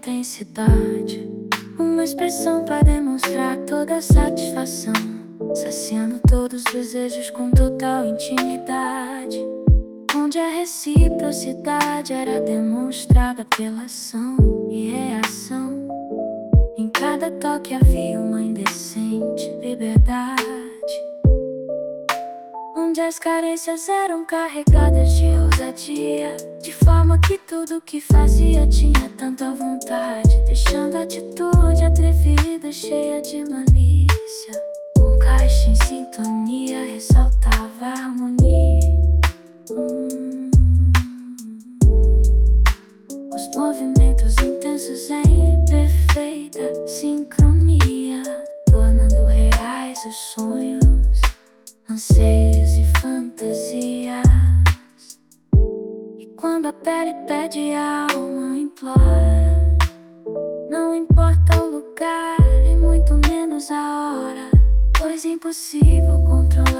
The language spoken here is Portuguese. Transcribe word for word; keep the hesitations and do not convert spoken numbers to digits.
intensidade, uma expressão para demonstrar toda a satisfação, saciando todos os desejos com total intimidade, onde a reciprocidade era demonstrada pela ação e reação. Em cada toque havia uma indecente liberdade, onde as carências eram carregadas de ousadia, de forma que tudo que fazia tinha tanta vontade, deixando a atitude atrevida, cheia de malícia. Um caixa em sintonia ressaltava a harmonia. hum. Os movimentos intensos em perfeita sincronia, tornando reais os sonhos, anseios e fantasias. E quando a pele pede, a alma implora. Não importa o lugar e muito menos a hora, pois é impossível controlar